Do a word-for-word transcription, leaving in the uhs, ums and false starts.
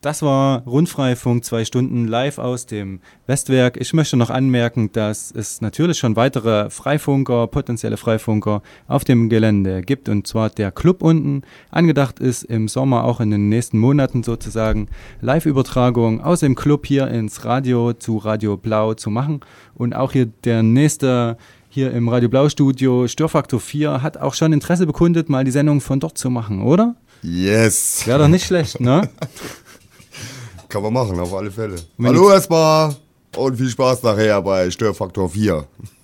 Das war Rundfreifunk, zwei Stunden live aus dem Westwerk. Ich möchte noch anmerken, dass es natürlich schon weitere Freifunker, potenzielle Freifunker auf dem Gelände gibt. Und zwar der Club unten. Angedacht ist im Sommer, auch in den nächsten Monaten sozusagen, Live-Übertragung aus dem Club hier ins Radio zu Radio Blau zu machen. Und auch hier der nächste hier im Radio Blau Studio, Störfaktor vier, hat auch schon Interesse bekundet, mal die Sendung von dort zu machen, oder? Yes. Wäre doch nicht schlecht, ne? Kann man machen, auf alle Fälle. Hallo erstmal und viel Spaß nachher bei Störfaktor vier.